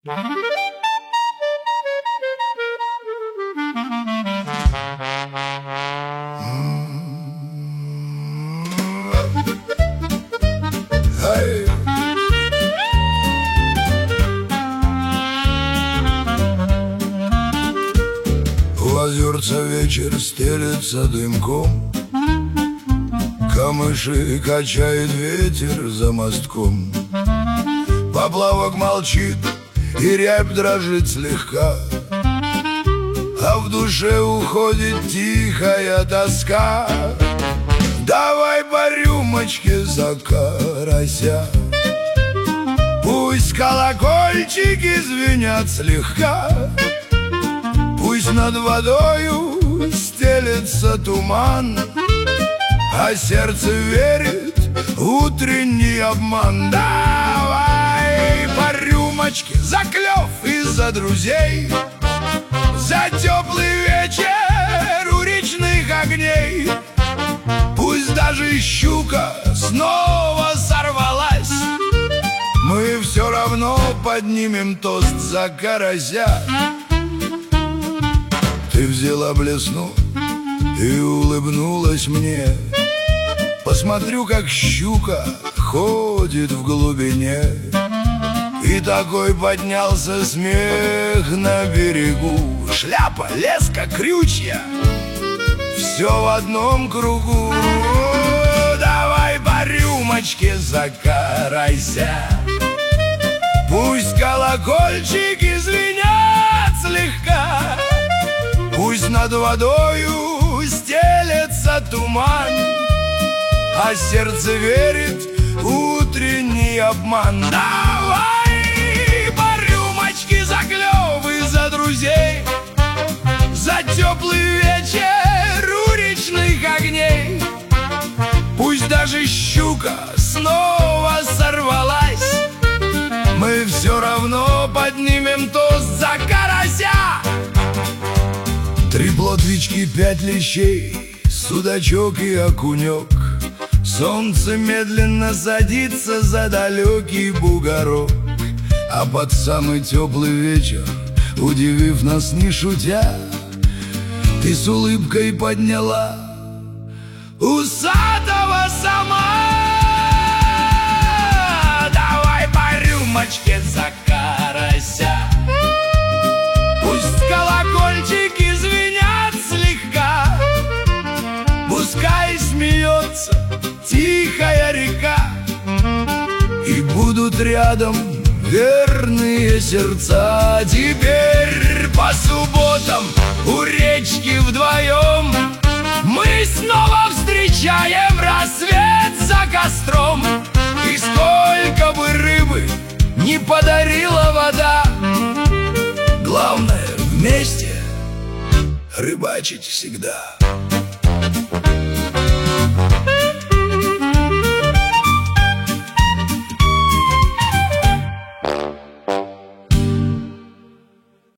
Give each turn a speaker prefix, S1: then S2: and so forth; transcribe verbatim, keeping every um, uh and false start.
S1: В озерца вечер стелется дымком, камыши качает ветер за мостком. Поплавок молчит, и рябь дрожит слегка, а в душе уходит тихая тоска. Давай по рюмочке за карася, пусть колокольчики звенят слегка, пусть над водою стелется туман, а сердце верит в утренний обман. Давай по рюмочке за клёв и за друзей, за теплый вечер у речных огней. Пусть даже щука снова сорвалась, мы все равно поднимем тост за карася. Ты взяла блесну и улыбнулась мне, посмотрю, как щука ходит в глубине. И такой поднялся смех на берегу. Шляпа, леска, крючья, все в одном кругу. Давай по рюмочке за карася, пусть колокольчики звенят слегка, пусть над водою стелется туман, а сердце верит в утренний обман. Давай по рюмочке за клёв и за друзей, за теплый вечер у речных огней. Пусть даже щука снова сорвалась, мы все равно поднимем тост за карася. Три плотвички, пять лещей, судачок и окунек. Солнце медленно садится за далекий бугорок, а под самый теплый вечер, удивив нас не шутя, ты с улыбкой подняла усатого сама. Давай по рюмочке за карася, пусть колокольчики звенят слегка, пускай смеется тихая река, и будут рядом верные сердца. Теперь по субботам у речки вдвоем мы снова встречаем рассвет за костром. И сколько бы рыбы не подарила вода, главное вместе рыбачить всегда.